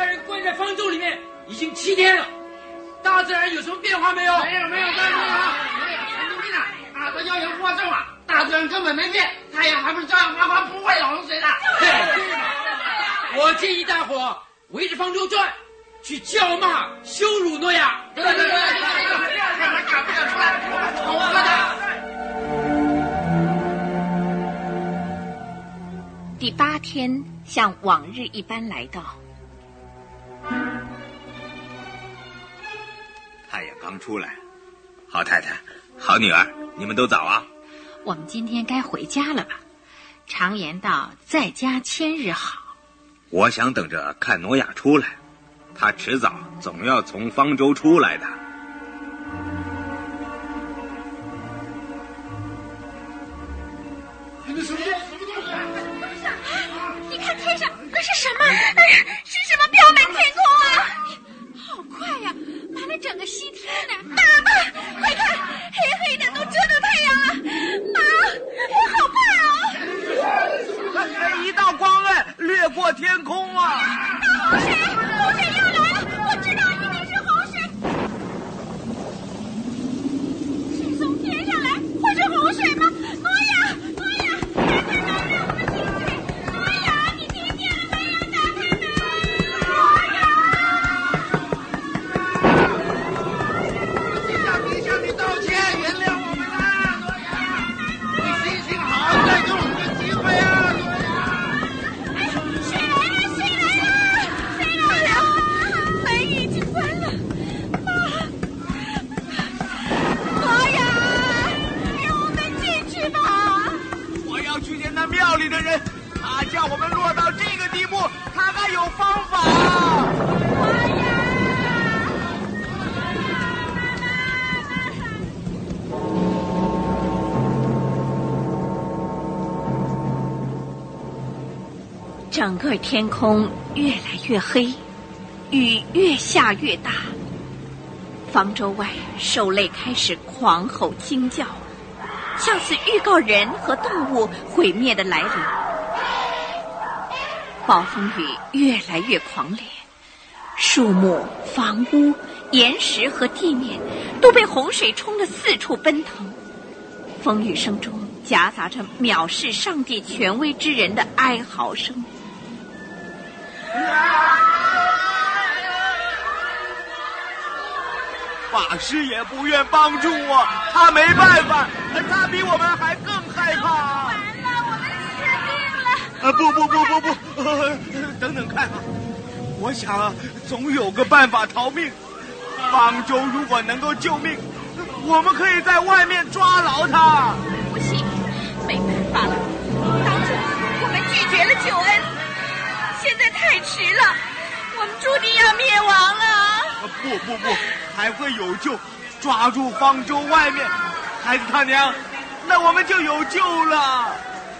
人关在方舟里面已经7天了，大自然有什么变化没有？ 没有，神经病啊！这谣言过正了，大自然根本没变，太阳还不是照样发光，不会有洪水的。 我建议大伙围着方舟转，去叫骂、羞辱诺亚。 对，看他敢不敢出来，我们恐吓他。 第8天像往日一般来到。 太阳刚出来，好太太、好女儿，你们都早啊。 我们今天该回家了吧？常言道，在家千日好。 我想等着看挪亚出来，他迟早总要从方舟出来的。 你看天上那是什么？是什么飘满天空啊？好快呀，满了整个西天呢！妈，快看，黑黑的都遮到太阳了！妈，我好怕哦！ 一道光暗掠过天空啊！ 大洪水，洪水要来了！我知道一定是洪水，是从天上来，会是洪水吗？挪亚，打开门，让我们进去！挪亚，你听见了没有？打开门！ 我向你道歉，原谅我们啦，挪亚！你心情好，再给我们个机会啊，挪亚！ 水来了！门已经关了。挪亚，让我们进去吧。 我要去见那庙里的人，他叫我们落到这个地步，他还有方法。 整个天空越来越黑，雨越下越大。方舟外兽类开始狂吼惊叫，像是预告人和动物毁灭的来临。暴风雨越来越狂烈，树木、房屋、岩石和地面都被洪水冲得四处奔腾。风雨声中夹杂着藐视上帝权威之人的哀嚎声。 法师也不愿帮助我，他没办法，他比我们还更害怕。 完了，我们死定了！ 不，等等看啊！我想总有个办法逃命。方舟如果能够救命，我们可以在外面抓牢他。 不行，没办法了。当初我们拒绝了救恩，现在太迟了，我们注定要灭亡了。 不，还会有救！抓住方舟外面，孩子他娘，那我们就有救了。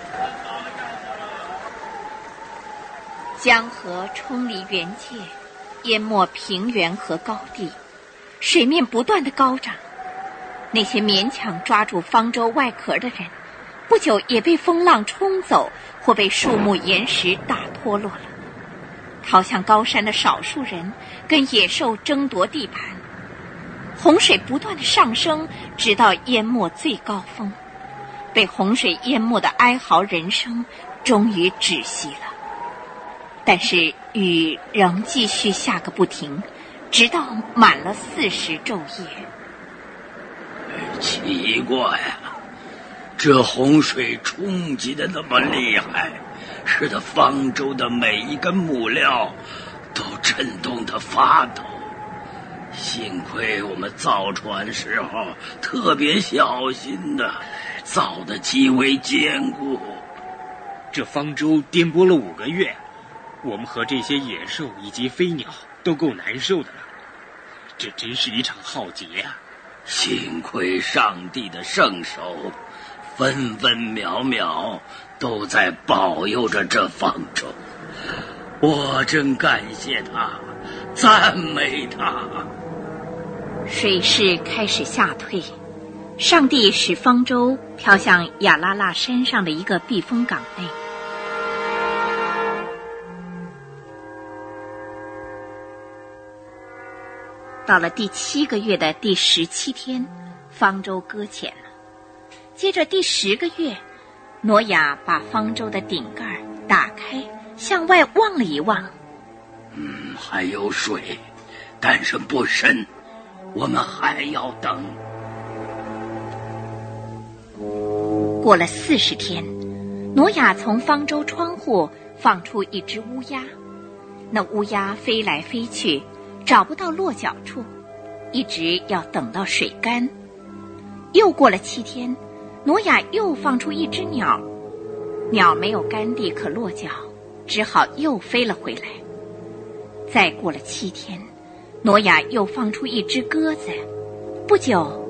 江河冲离原界，淹没平原和高地，水面不断的高涨。那些勉强抓住方舟外壳的人，不久也被风浪冲走，或被树木岩石打脱落了。逃向高山的少数人跟野兽争夺地盘，洪水不断的上升，直到淹没最高峰。被洪水淹没的哀嚎人声终于止息了，但是雨仍继续下个不停，直到满了40昼夜。 奇怪呀，这洪水冲击的那么厉害，使得方舟的每一根木料都震动得发抖。幸亏我们造船时候特别小心的，造得极为坚固。 这方舟颠簸了5个月，我们和这些野兽以及飞鸟都够难受的了。这真是一场浩劫啊！ 幸亏上帝的圣手分分秒秒都在保佑着这方舟，我真感谢他，赞美他。 水势开始下退，上帝使方舟飘向亚拉腊山上的一个避风港内。 到了第7个月的第17天，方舟搁浅了。接着第10个月，挪亚把方舟的顶盖打开，向外望了一望。 还有水，但是不深，我们还要等。 过了40天，挪亚从方舟窗户放出一只乌鸦，那乌鸦飞来飞去，找不到落脚处，一直要等到水干。又过了7天，挪亚又放出一只鸟，鸟没有干地可落脚，只好又飞了回来。再过了7天，挪亚又放出一只鸽子。不久，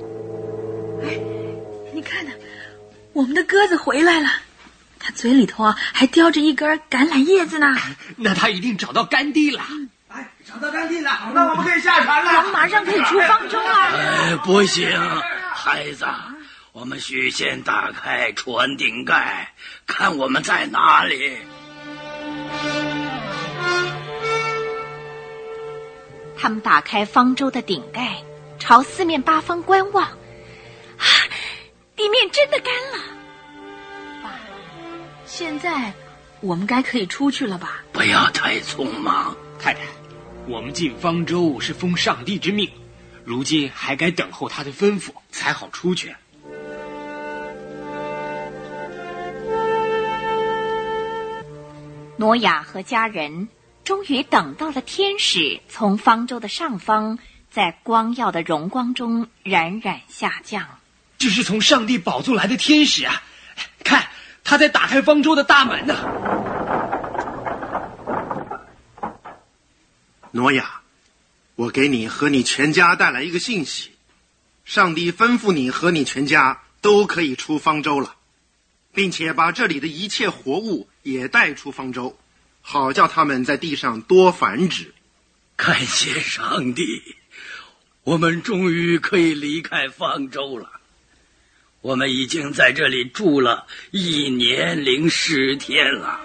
你看呢，我们的鸽子回来了，它嘴里头还叼着一根橄榄叶子呢。 那他一定找到干地了。 找到干地了，那我们可以下船了。 我们马上可以出方舟了。 不行，孩子，我们须先打开船顶盖，看我们在哪里。 他们打开方舟的顶盖，朝四面八方观望。地面真的干了。 爸，现在我们该可以出去了吧？ 不要太匆忙。 太太，我们进方舟是奉上帝之命，如今还该等候他的吩咐才好出去。 挪亚和家人终于等到了天使从方舟的上方，在光耀的荣光中冉冉下降。 这是从上帝宝座来的天使啊！看，他在打开方舟的大门呢。 挪亚，我给你和你全家带来一个信息，上帝吩咐你和你全家都可以出方舟了，并且把这里的一切活物也带出方舟，好叫他们在地上多繁殖。 感谢上帝，我们终于可以离开方舟了。我们已经在这里住了1年零10天了。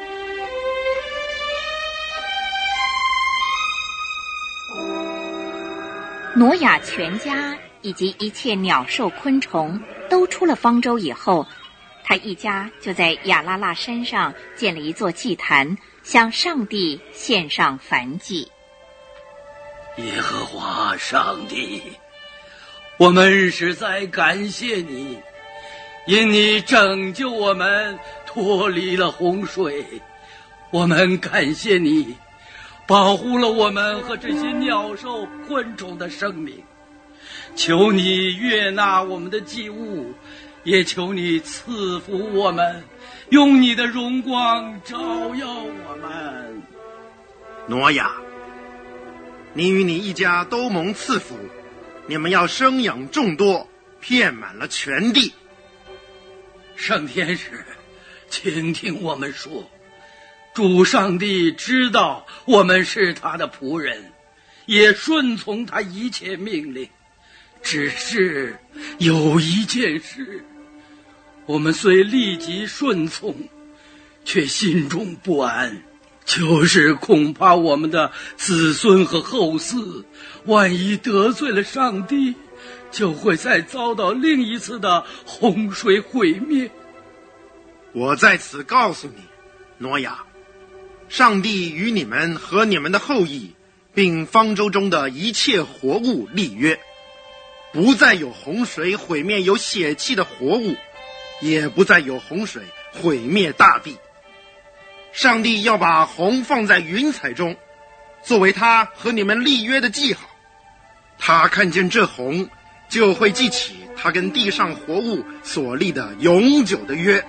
挪亚全家以及一切鸟兽昆虫都出了方舟以后，他一家就在亚拉腊山上建了一座祭坛，向上帝献上燔祭。 耶和华上帝，我们实在感谢你，因你拯救我们脱离了洪水。我们感谢你保护了我们和这些鸟兽昆虫的生命，求你悦纳我们的祭物，也求你赐福我们，用你的荣光照耀我们。 挪亚，你与你一家都蒙赐福，你们要生养众多，遍满了全地。 圣天使，请听我们说，主上帝知道我们是他的仆人，也顺从他一切命令，只是有一件事，我们虽立即顺从，却心中不安，就是恐怕我们的子孙和后嗣万一得罪了上帝，就会再遭到另一次的洪水毁灭。 我在此告诉你，挪亚，上帝与你们和你们的后裔，并方舟中的一切活物立约，不再有洪水毁灭有血气的活物，也不再有洪水毁灭大地。上帝要把虹放在云彩中，作为他和你们立约的记号。他看见这虹，就会记起他跟地上活物所立的永久的约。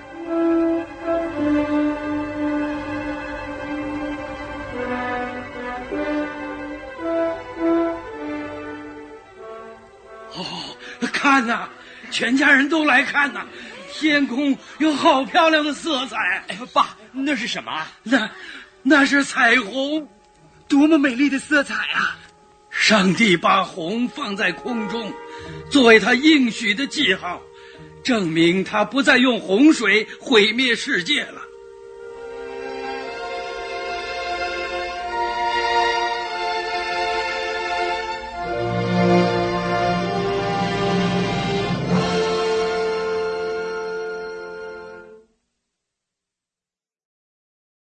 看呐，全家人都来看呐，天空有好漂亮的色彩。 爸，那是什么？ 那是彩虹， 多么美丽的色彩啊！ 上帝把虹放在空中，作为他应许的记号，证明他不再用洪水毁灭世界了。